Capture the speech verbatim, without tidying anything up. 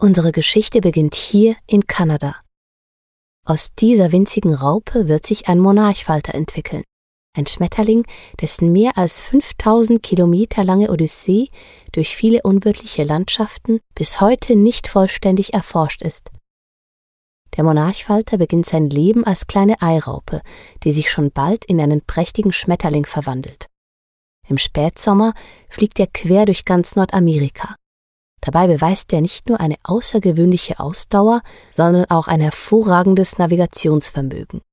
Unsere Geschichte beginnt hier in Kanada. Aus dieser winzigen Raupe wird sich ein Monarchfalter entwickeln. Ein Schmetterling, dessen mehr als fünftausend Kilometer lange Odyssee durch viele unwirtliche Landschaften bis heute nicht vollständig erforscht ist. Der Monarchfalter beginnt sein Leben als kleine Eiraupe, die sich schon bald in einen prächtigen Schmetterling verwandelt. Im Spätsommer fliegt er quer durch ganz Nordamerika. Dabei beweist er nicht nur eine außergewöhnliche Ausdauer, sondern auch ein hervorragendes Navigationsvermögen.